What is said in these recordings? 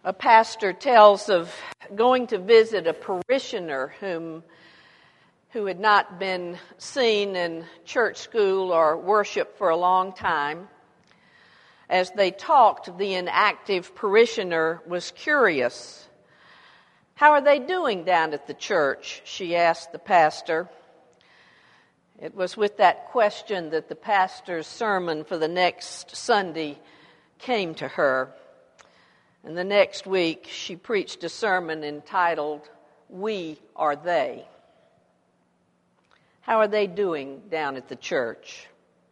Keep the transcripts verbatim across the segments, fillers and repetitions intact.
A pastor tells of going to visit a parishioner whom who had not been seen in church school or worship for a long time. As they talked, the inactive parishioner was curious. "How are they doing down at the church?" she asked the pastor. It was with that question that the pastor's sermon for the next Sunday came to her. And the next week, she preached a sermon entitled, "We Are They." How are they doing down at the church?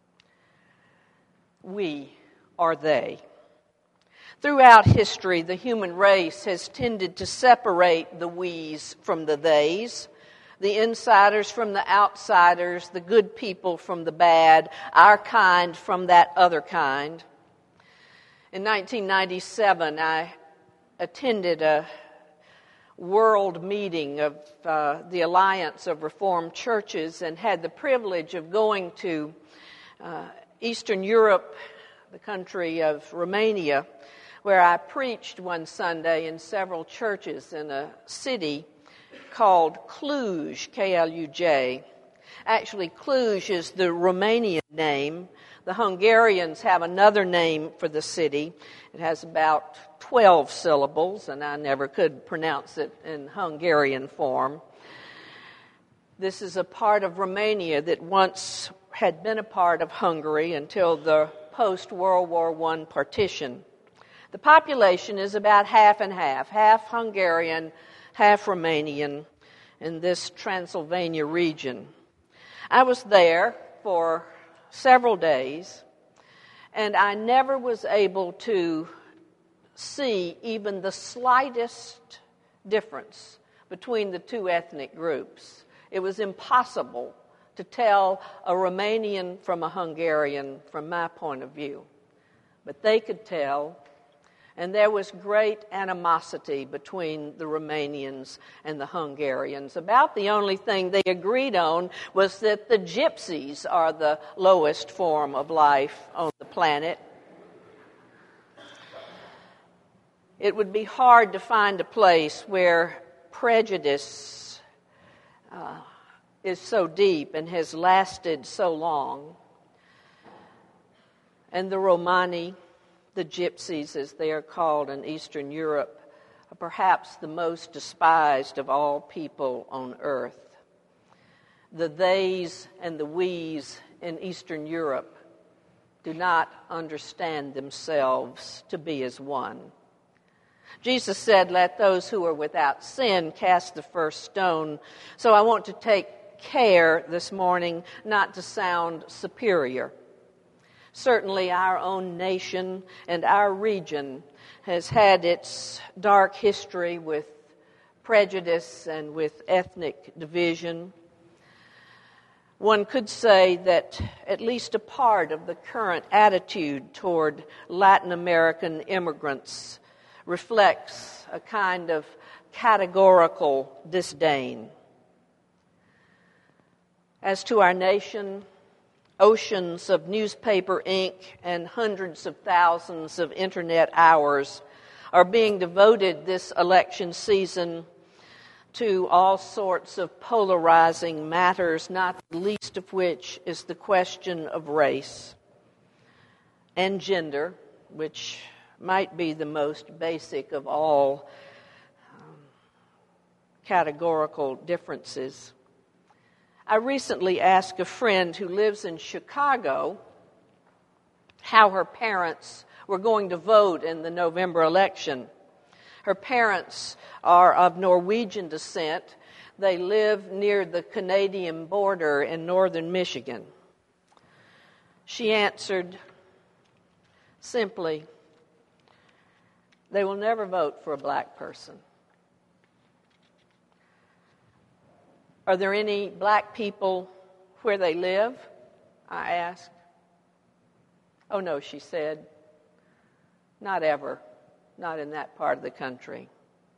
We are they. Throughout history, the human race has tended to separate the we's from the they's, the insiders from the outsiders, the good people from the bad, our kind from that other kind. In nineteen ninety-seven, I attended a world meeting of uh, the Alliance of Reformed Churches and had the privilege of going to uh, Eastern Europe, the country of Romania, where I preached one Sunday in several churches in a city called Cluj, K L U J. Actually, Cluj is the Romanian name. The Hungarians have another name for the city. It has about twelve syllables, and I never could pronounce it in Hungarian form. This is a part of Romania that once had been a part of Hungary until the post-World War One partition. The population is about half and half, half Hungarian, half Romanian in this Transylvania region. I was there for several days, and I never was able to see even the slightest difference between the two ethnic groups. It was impossible to tell a Romanian from a Hungarian from my point of view. But they could tell, and there was great animosity between the Romanians and the Hungarians. About the only thing they agreed on was that the gypsies are the lowest form of life on the planet. It would be hard to find a place where prejudice uh, is so deep and has lasted so long. And the Romani, the gypsies as they are called in Eastern Europe, are perhaps the most despised of all people on earth. The theys and the we's in Eastern Europe do not understand themselves to be as one. Jesus said, "Let those who are without sin cast the first stone." So I want to take care this morning not to sound superior. Certainly our own nation and our region has had its dark history with prejudice and with ethnic division. One could say that at least a part of the current attitude toward Latin American immigrants reflects a kind of categorical disdain. As to our nation, oceans of newspaper ink and hundreds of thousands of internet hours are being devoted this election season to all sorts of polarizing matters, not the least of which is the question of race and gender, which might be the most basic of all um, categorical differences. I recently asked a friend who lives in Chicago how her parents were going to vote in the November election. Her parents are of Norwegian descent. They live near the Canadian border in northern Michigan. She answered simply, "They will never vote for a black person." "Are there any black people where they live?" I asked. "Oh, no," she said. "Not ever. Not in that part of the country."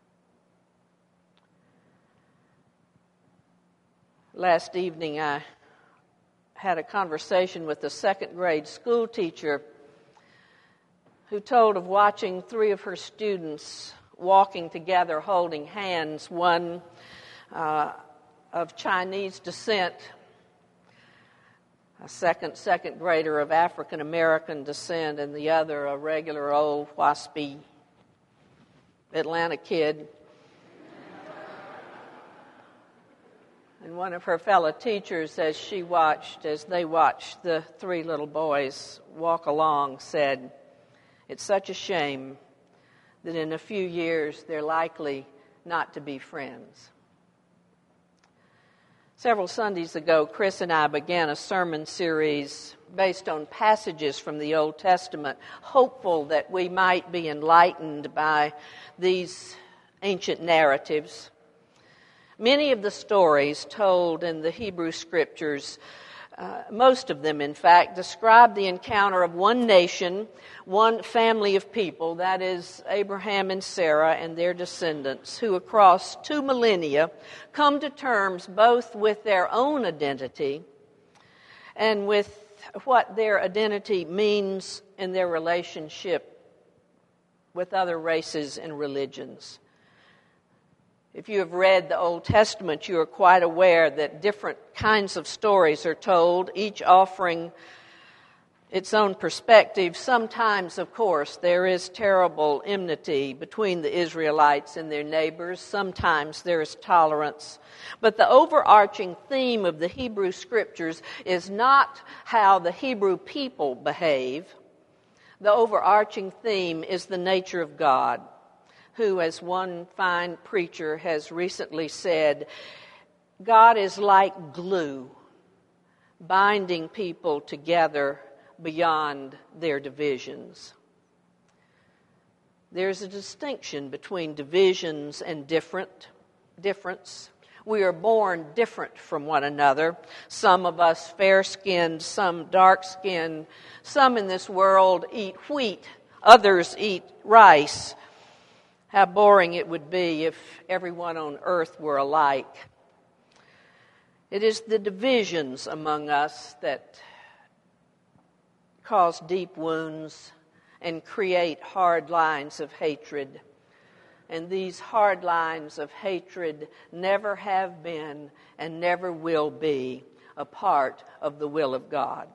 Last evening, I had a conversation with a second grade school teacher who told of watching three of her students walking together, holding hands, one uh, of Chinese descent, a second second grader of African American descent, and the other a regular old waspy Atlanta kid. And one of her fellow teachers, as she watched, as they watched the three little boys walk along, said, "It's such a shame that in a few years they're likely not to be friends." Several Sundays ago, Chris and I began a sermon series based on passages from the Old Testament, hopeful that we might be enlightened by these ancient narratives. Many of the stories told in the Hebrew Scriptures, uh, most of them, in fact, describe the encounter of one nation, one family of people, that is Abraham and Sarah and their descendants, who across two millennia come to terms both with their own identity and with what their identity means in their relationship with other races and religions. If you have read the Old Testament, you are quite aware that different kinds of stories are told, each offering its own perspective. Sometimes, of course, there is terrible enmity between the Israelites and their neighbors. Sometimes there is tolerance. But the overarching theme of the Hebrew Scriptures is not how the Hebrew people behave. The overarching theme is the nature of God, who, as one fine preacher has recently said, God is like glue, binding people together beyond their divisions. There's a distinction between divisions and different difference. We are born different from one another. Some of us fair-skinned, some dark-skinned. Some in this world eat wheat, others eat rice. How boring it would be if everyone on earth were alike. It is the divisions among us that cause deep wounds and create hard lines of hatred. And these hard lines of hatred never have been and never will be a part of the will of God.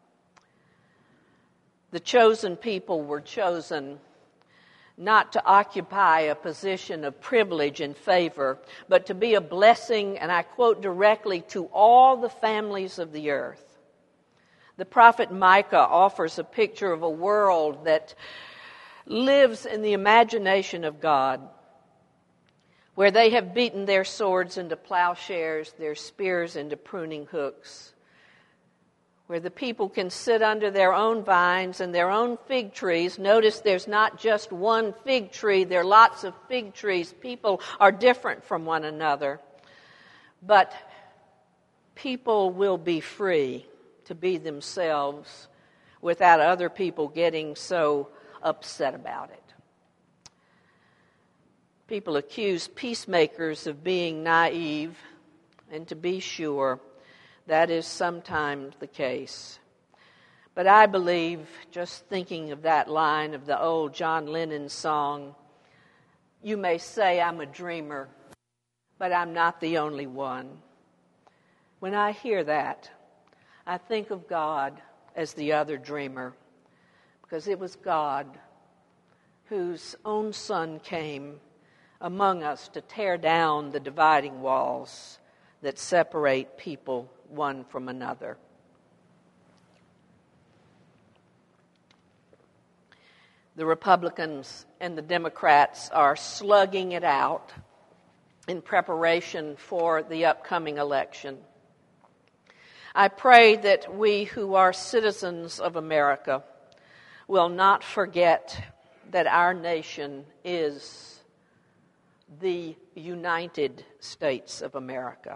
The chosen people were chosen not to occupy a position of privilege and favor, but to be a blessing, and I quote directly, to all the families of the earth. The prophet Micah offers a picture of a world that lives in the imagination of God, where they have beaten their swords into plowshares, their spears into pruning hooks, where the people can sit under their own vines and their own fig trees. Notice there's not just one fig tree, there are lots of fig trees. People are different from one another. But people will be free to be themselves without other people getting so upset about it. People accuse peacemakers of being naive, and to be sure, that is sometimes the case. But I believe, just thinking of that line of the old John Lennon song, you may say I'm a dreamer, but I'm not the only one. When I hear that, I think of God as the other dreamer, because it was God whose own Son came among us to tear down the dividing walls that separate people one from another. The Republicans and the Democrats are slugging it out in preparation for the upcoming election. I pray that we who are citizens of America will not forget that our nation is the United States of America.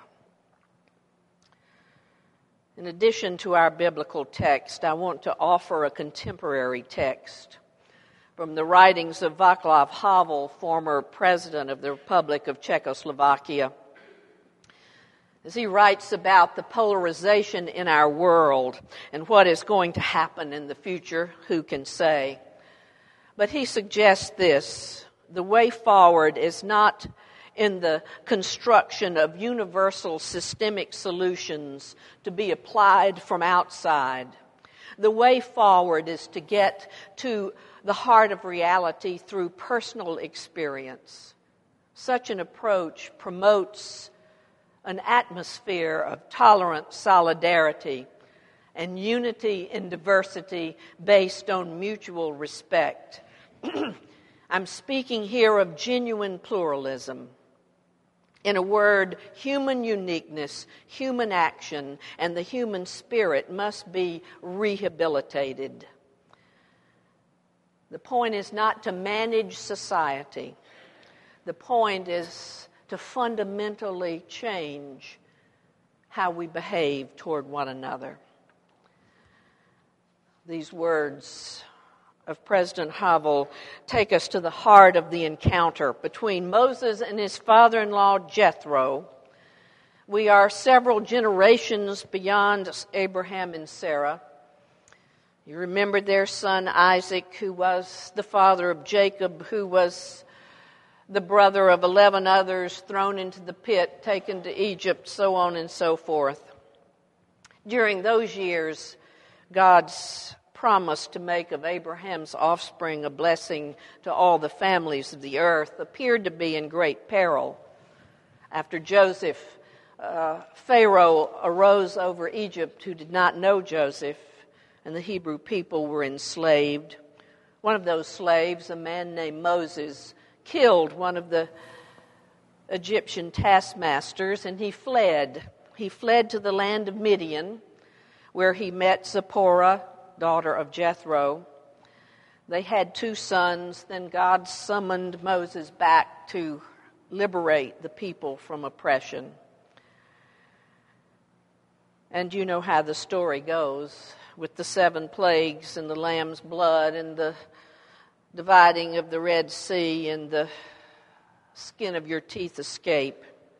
In addition to our biblical text, I want to offer a contemporary text from the writings of Václav Havel, former president of the Republic of Czechoslovakia. As he writes about the polarization in our world and what is going to happen in the future, who can say? But he suggests this The way forward is not in the construction of universal systemic solutions to be applied from outside. The way forward is to get to the heart of reality through personal experience. Such an approach promotes an atmosphere of tolerant solidarity and unity in diversity based on mutual respect. I'm speaking here of genuine pluralism. In a word, human uniqueness, human action, and the human spirit must be rehabilitated. The point is not to manage society. The point is to fundamentally change how we behave toward one another. These words of President Havel take us to the heart of the encounter between Moses and his father-in-law Jethro. We are several generations beyond Abraham and Sarah. You remember their son Isaac, who was the father of Jacob, who was the brother of eleven others, thrown into the pit, taken to Egypt, so on and so forth. During those years, God's promise to make of Abraham's offspring a blessing to all the families of the earth appeared to be in great peril. After Joseph, uh, Pharaoh arose over Egypt, who did not know Joseph, and the Hebrew people were enslaved. One of those slaves, a man named Moses, killed one of the Egyptian taskmasters, and he fled. He fled to the land of Midian, where he met Zipporah, daughter of Jethro. They had two sons. Then God summoned Moses back to liberate the people from oppression. And you know how the story goes with the seven plagues and the lamb's blood and the dividing of the Red Sea and the skin of your teeth escape.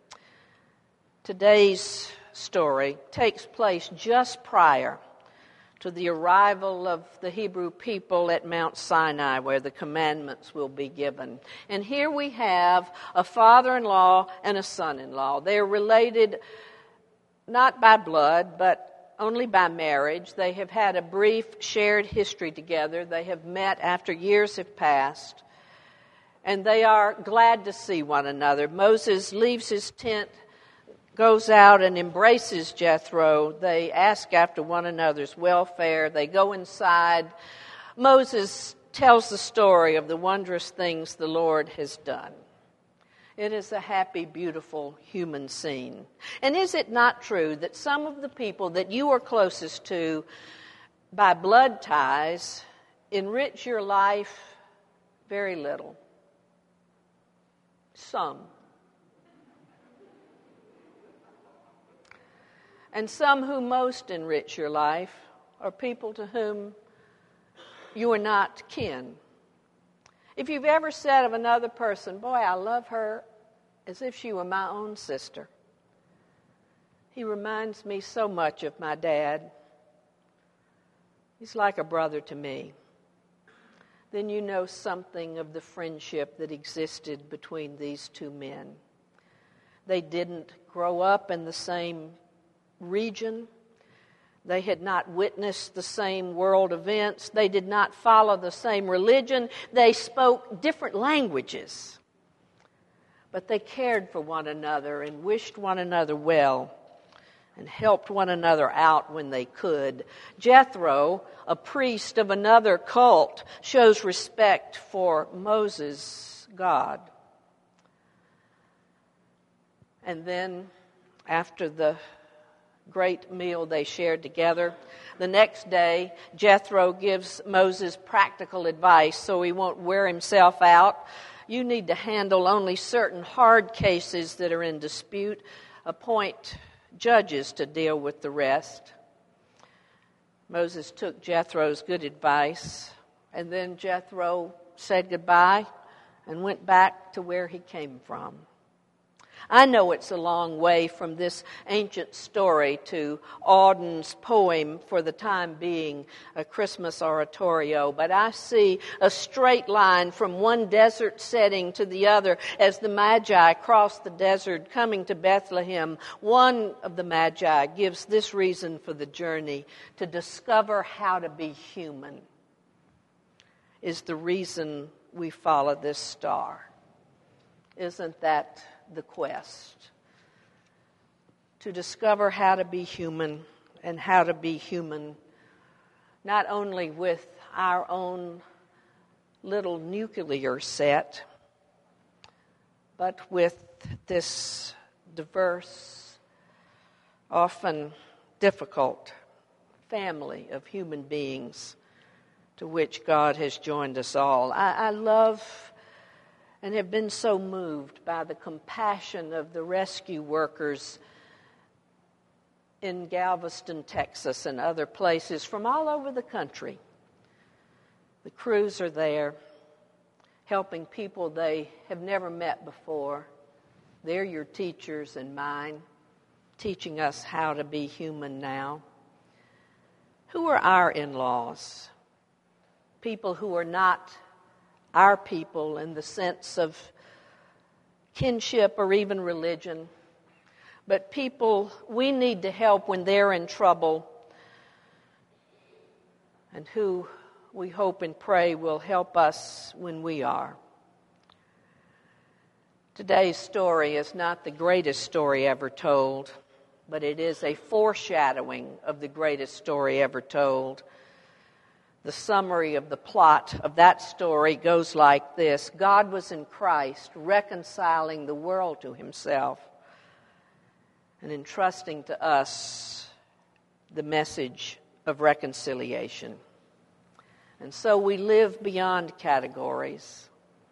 Today's story takes place just prior to the arrival of the Hebrew people at Mount Sinai, where the commandments will be given. And here we have a father-in-law and a son-in-law. They are related not by blood, but only by marriage. They have had a brief shared history together. They have met after years have passed, and they are glad to see one another. Moses leaves his tent, goes out and embraces Jethro. They ask after one another's welfare. They go inside. Moses tells the story of the wondrous things the Lord has done. It is a happy, beautiful human scene. And is it not true that some of the people that you are closest to by blood ties enrich your life very little? Some. And some who most enrich your life are people to whom you are not kin. If you've ever said of another person, boy, I love her as if she were my own sister. He reminds me so much of my dad. He's like a brother to me. Then you know something of the friendship that existed between these two men. They didn't grow up in the same region. They had not witnessed the same world events. They did not follow the same religion. They spoke different languages. But they cared for one another and wished one another well and helped one another out when they could. Jethro, a priest of another cult, shows respect for Moses' God. And then, after the great meal they shared together, the next day, Jethro gives Moses practical advice so he won't wear himself out. You need to handle only certain hard cases that are in dispute. Appoint judges to deal with the rest. Moses took Jethro's good advice, and then Jethro said goodbye and went back to where he came from. I know it's a long way from this ancient story to Auden's poem, For the Time Being, a Christmas oratorio, but I see a straight line from one desert setting to the other as the Magi cross the desert coming to Bethlehem. One of the Magi gives this reason for the journey: to discover how to be human is the reason we follow this star. Isn't that the quest? To discover how to be human, and how to be human not only with our own little nuclear set, but with this diverse, often difficult family of human beings to which God has joined us all. I, I love and have been so moved by the compassion of the rescue workers in Galveston, Texas, and other places from all over the country. The crews are there helping people they have never met before. They're your teachers and mine, teaching us how to be human now. Who are our in-laws? People who are not our people in the sense of kinship or even religion, but people we need to help when they're in trouble, and who we hope and pray will help us when we are. Today's story is not the greatest story ever told, but it is a foreshadowing of the greatest story ever told. The summary of the plot of that story goes like this: God was in Christ, reconciling the world to himself and entrusting to us the message of reconciliation. And so we live beyond categories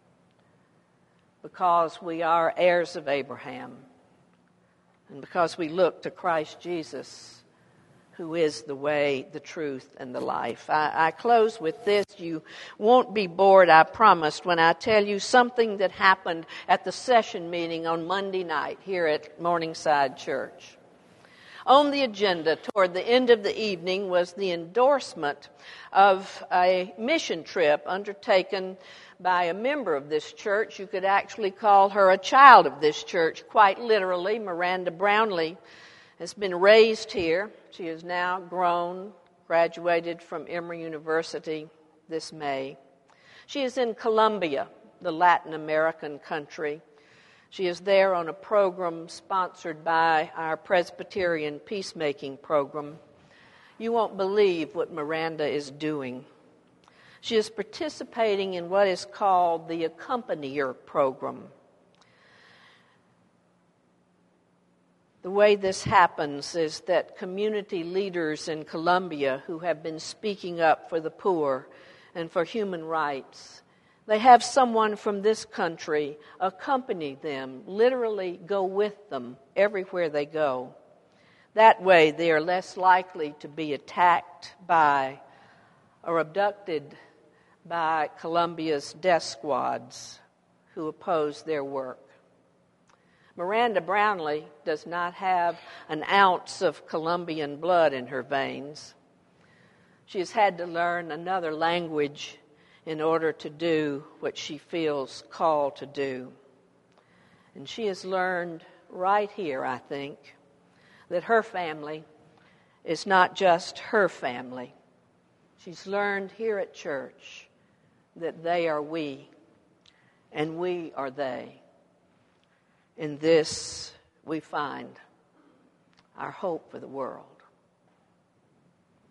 because we are heirs of Abraham, and because we look to Christ Jesus, who is the way, the truth, and the life. I, I close with this. You won't be bored, I promised, when I tell you something that happened at the session meeting on Monday night here at Morningside Church. On the agenda toward the end of the evening was the endorsement of a mission trip undertaken by a member of this church. You could actually call her a child of this church, quite literally. Miranda Brownlee has been raised here. She is now grown, graduated from Emory University this May. She is in Colombia, the Latin American country. She is there on a program sponsored by our Presbyterian Peacemaking Program. You won't believe what Miranda is doing. She is participating in what is called the Accompanier Program. The way this happens is that community leaders in Colombia who have been speaking up for the poor and for human rights, they have someone from this country accompany them, literally go with them everywhere they go. That way they are less likely to be attacked by or abducted by Colombia's death squads who oppose their work. Miranda Brownlee does not have an ounce of Colombian blood in her veins. She has had to learn another language in order to do what she feels called to do. And she has learned right here, I think, that her family is not just her family. She's learned here at church that they are we, and we are they. In this we find our hope for the world.